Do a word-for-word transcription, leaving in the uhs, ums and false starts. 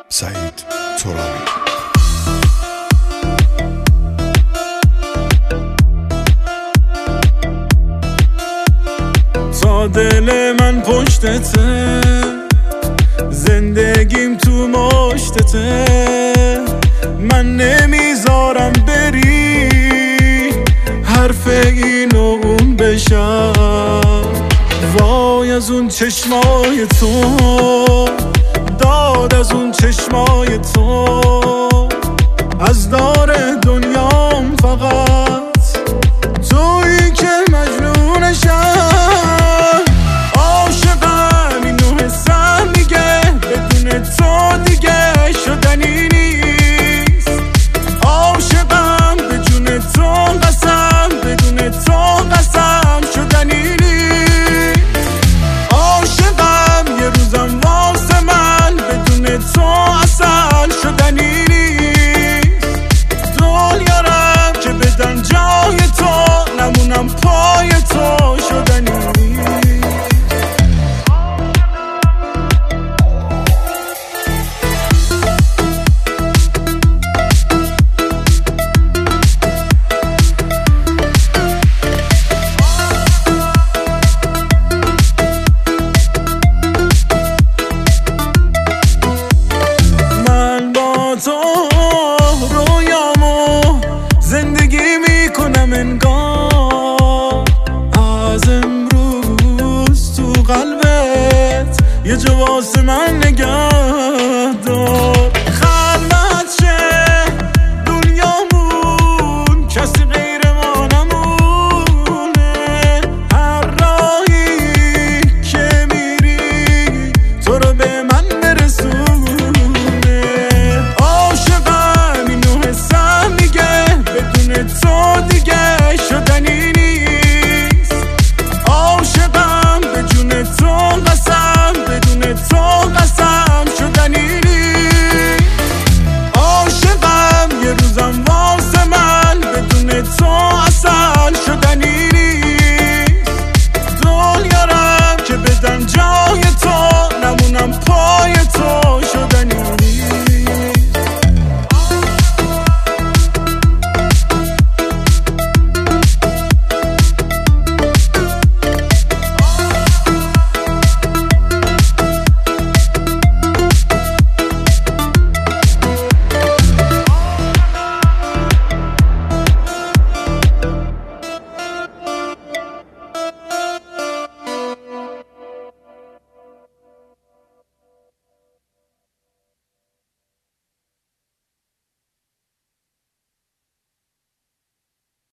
سعید ترابی. تا دل من پشتته، زندگیم تو مشتته، من نمیذارم بری، حرف این و اون بشم. وای از اون چشمای تو، داد از اون چشمای تو، از دار دنیام فقط تویی که مجنونشم. عاشقم اینو حسم میگه، بدون تو دیگه شدنی نیست. عاشقم به جون تو قسم، بدون تو قسم شدنی نیست. عاشقم یه روزم واسه من، بدون تو اصل شدنی نیست. دنیا رم که بدن جای تو، نمونم پای تو شدنی نیست. من با تو رویامو زندگی میکنم انگار، از امروز تو قلبت یه جا واسه من نگه دار.